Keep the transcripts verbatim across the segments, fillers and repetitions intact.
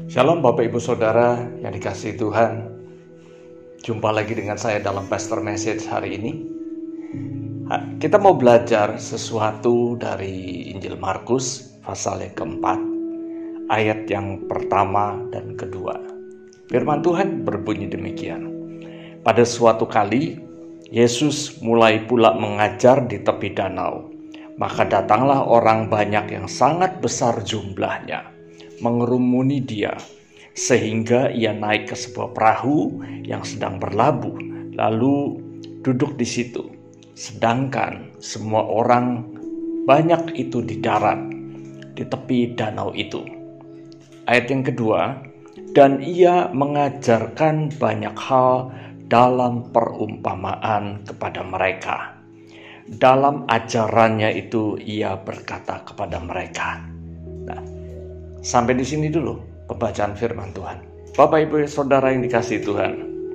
Shalom Bapak Ibu Saudara yang dikasihi Tuhan. Jumpa lagi dengan saya dalam Pastor Message hari ini. Kita mau belajar sesuatu dari Injil Markus pasal yang keempat, ayat yang pertama dan kedua. Firman Tuhan berbunyi demikian. Pada suatu kali, Yesus mulai pula mengajar di tepi danau. Maka datanglah orang banyak yang sangat besar jumlahnya, mengerumuni dia, sehingga ia naik ke sebuah perahu yang sedang berlabuh, lalu duduk di situ. Sedangkan semua orang banyak itu di darat, di tepi danau itu. Ayat yang kedua, dan ia mengajarkan banyak hal dalam perumpamaan kepada mereka. Dalam ajarannya itu ia berkata kepada mereka. Nah, sampai di sini dulu pembacaan firman Tuhan. Bapak Ibu Saudara yang dikasihi Tuhan,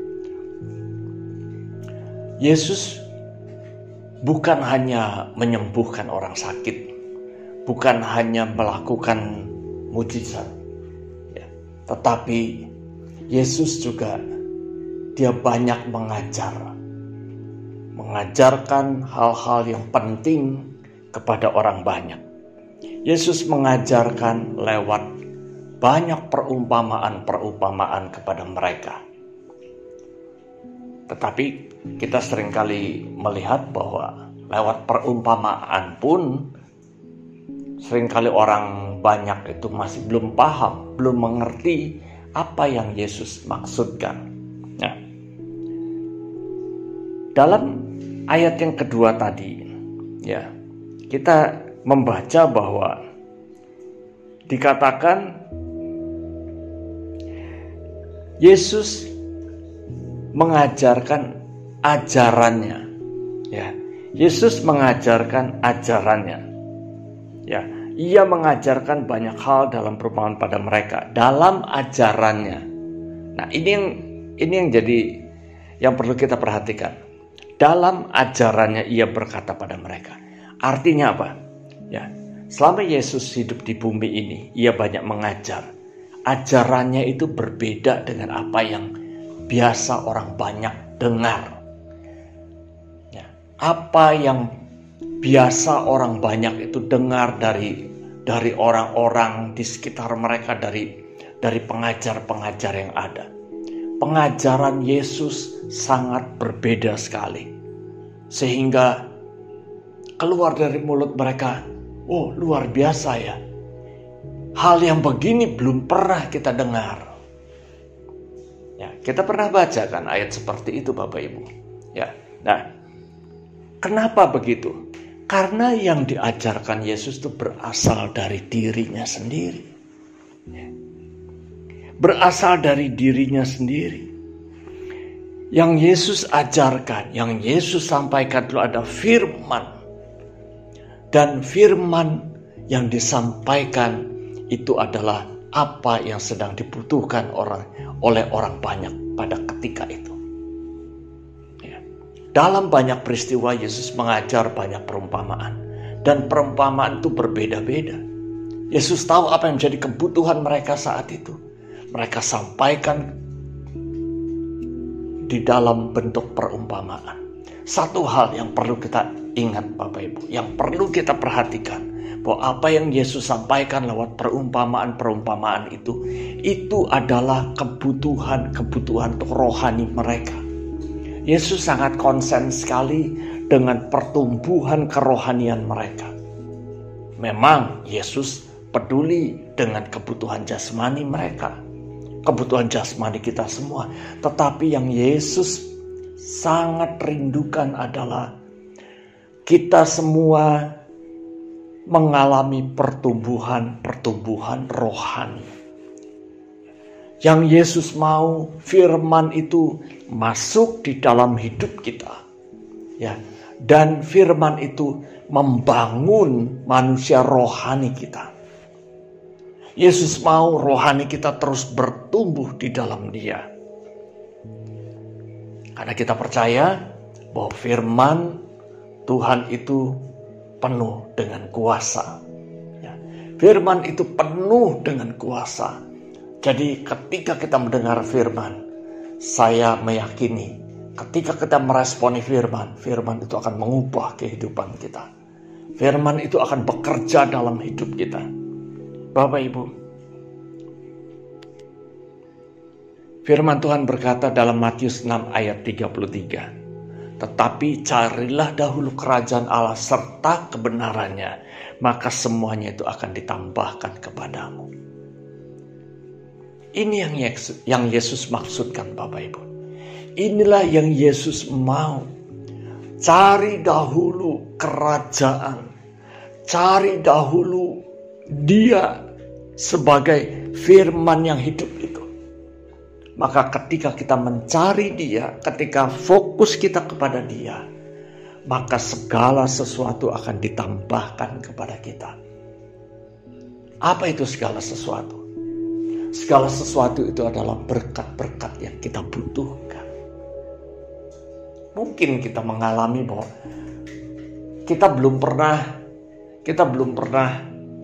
Yesus bukan hanya menyembuhkan orang sakit, bukan hanya melakukan mujizat, ya, tetapi Yesus juga dia banyak mengajar, mengajarkan hal-hal yang penting kepada orang banyak. Yesus mengajarkan lewat banyak perumpamaan-perumpamaan kepada mereka. Tetapi kita seringkali melihat bahwa lewat perumpamaan pun seringkali orang banyak itu masih belum paham, belum mengerti apa yang Yesus maksudkan. Nah, dalam ayat yang kedua tadi, ya, kita membaca bahwa dikatakan Yesus mengajarkan ajarannya, ya. Yesus mengajarkan ajarannya, ya. Ia mengajarkan banyak hal dalam perumpamaan pada mereka, dalam ajarannya. Nah, ini yang ini yang jadi yang perlu kita perhatikan. Dalam ajarannya ia berkata pada mereka. Artinya apa? Ya, selama Yesus hidup di bumi ini, ia banyak mengajar. Ajarannya itu berbeda dengan apa yang biasa orang banyak dengar. Ya, apa yang biasa orang banyak itu dengar dari dari orang-orang di sekitar mereka, dari dari pengajar-pengajar yang ada. Pengajaran Yesus sangat berbeda sekali. Sehingga keluar dari mulut mereka, oh luar biasa ya. Hal yang begini belum pernah kita dengar. Ya, kita pernah baca kan ayat seperti itu Bapak Ibu. Ya. Nah, kenapa begitu? Karena yang diajarkan Yesus itu berasal dari dirinya sendiri. Ya. Berasal dari dirinya sendiri. Yang Yesus ajarkan, yang Yesus sampaikan itu ada firman. Dan firman yang disampaikan itu adalah apa yang sedang dibutuhkan orang oleh orang banyak pada ketika itu. Ya. Dalam banyak peristiwa Yesus mengajar banyak perumpamaan. Dan perumpamaan itu berbeda-beda. Yesus tahu apa yang menjadi kebutuhan mereka saat itu. Mereka sampaikan di dalam bentuk perumpamaan. Satu hal yang perlu kita ingat Bapak Ibu, yang perlu kita perhatikan, bahwa apa yang Yesus sampaikan lewat perumpamaan-perumpamaan itu, itu adalah kebutuhan-kebutuhan untuk rohani mereka. Yesus sangat konsen sekali dengan pertumbuhan kerohanian mereka. Memang Yesus peduli dengan kebutuhan jasmani mereka, kebutuhan jasmani kita semua. Tetapi yang Yesus sangat rindukan adalah kita semua mengalami pertumbuhan-pertumbuhan rohani. Yang Yesus mau firman itu masuk di dalam hidup kita. Ya, dan firman itu membangun manusia rohani kita. Yesus mau rohani kita terus bertumbuh di dalam Dia. Karena kita percaya bahwa firman Tuhan itu penuh dengan kuasa. Ya. Firman itu penuh dengan kuasa. Jadi ketika kita mendengar firman, saya meyakini ketika kita meresponi firman, firman itu akan mengubah kehidupan kita. Firman itu akan bekerja dalam hidup kita. Bapak Ibu, firman Tuhan berkata dalam Matius enam ayat tiga puluh tiga, tetapi carilah dahulu kerajaan Allah serta kebenarannya, maka semuanya itu akan ditambahkan kepadamu. Ini yang Yesus, yang Yesus maksudkan Bapak Ibu. Inilah yang Yesus mau. Cari dahulu kerajaan. Cari dahulu Dia sebagai firman yang hidup itu. Maka ketika kita mencari Dia, ketika fokus kita kepada Dia, maka segala sesuatu akan ditambahkan kepada kita. Apa itu segala sesuatu? Segala sesuatu itu adalah berkat-berkat yang kita butuhkan. Mungkin kita mengalami bahwa kita belum pernah, kita belum pernah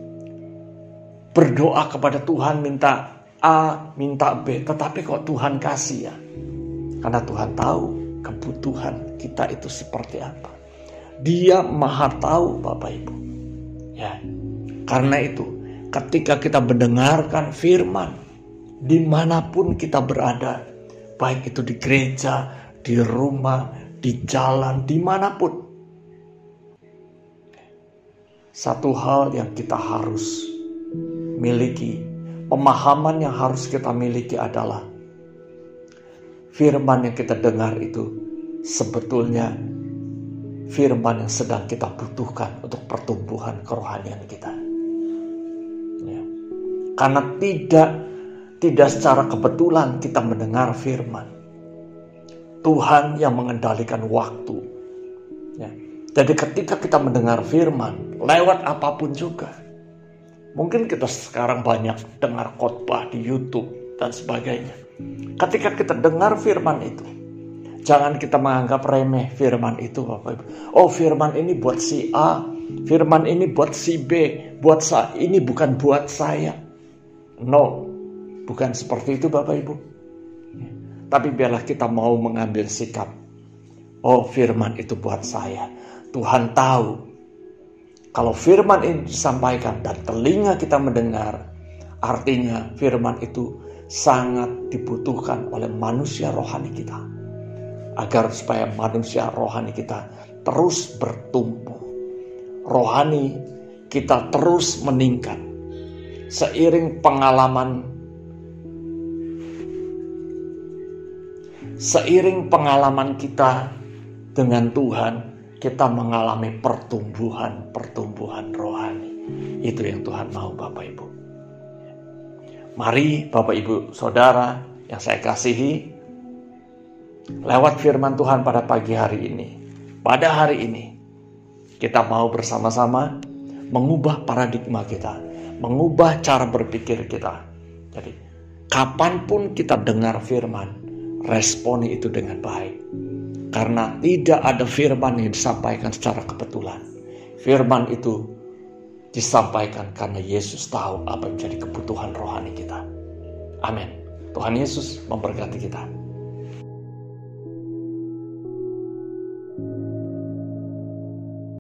berdoa kepada Tuhan minta A, minta B, tetapi kok Tuhan kasih ya? Karena Tuhan tahu kebutuhan kita itu seperti apa. Dia Maha tahu Bapak Ibu. Ya, karena itu ketika kita mendengarkan firman, dimanapun kita berada, baik itu di gereja, di rumah, di jalan, dimanapun, satu hal yang kita harus miliki, pemahaman yang harus kita miliki adalah firman yang kita dengar itu sebetulnya firman yang sedang kita butuhkan untuk pertumbuhan kerohanian kita. Ya. Karena tidak tidak secara kebetulan kita mendengar firman. Tuhan yang mengendalikan waktu. Ya. Jadi ketika kita mendengar firman, lewat apapun juga. Mungkin kita sekarang banyak dengar khotbah di YouTube dan sebagainya. Ketika kita dengar firman itu, jangan kita menganggap remeh firman itu Bapak Ibu. Oh, firman ini buat si A, firman ini buat si B, buat saya, ini bukan buat saya. No, bukan seperti itu Bapak Ibu. Tapi biarlah kita mau mengambil sikap. Oh, firman itu buat saya. Tuhan tahu kalau firman ini disampaikan dan telinga kita mendengar, artinya firman itu sangat dibutuhkan oleh manusia rohani kita. Agar supaya manusia rohani kita terus bertumbuh. Rohani kita terus meningkat. Seiring pengalaman Seiring pengalaman kita dengan Tuhan, kita mengalami pertumbuhan-pertumbuhan rohani. Itu yang Tuhan mau Bapak Ibu. Mari Bapak Ibu Saudara yang saya kasihi, lewat firman Tuhan pada pagi hari ini, pada hari ini, kita mau bersama-sama mengubah paradigma kita, mengubah cara berpikir kita. Jadi, kapanpun kita dengar firman, responi itu dengan baik. Karena tidak ada firman yang disampaikan secara kebetulan. Firman itu disampaikan karena Yesus tahu apa yang menjadi kebutuhan rohani kita. Amin. Tuhan Yesus memberkati kita.